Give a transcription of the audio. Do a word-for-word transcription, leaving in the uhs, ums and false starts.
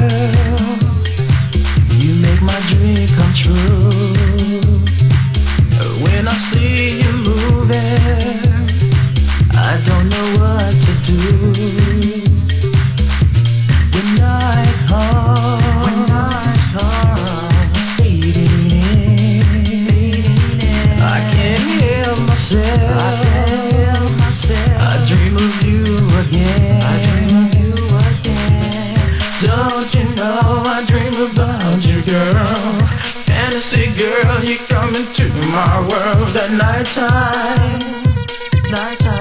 girl, you make my dream come true. When I see you moving, I don't know what to do. When night comes, when night comes, fading in, I can't help myself. I can't help myself. I dream of you again. I dream of you again. Don't you know I dream about you, girl? Fantasy girl, you come into my world at nighttime. Nighttime.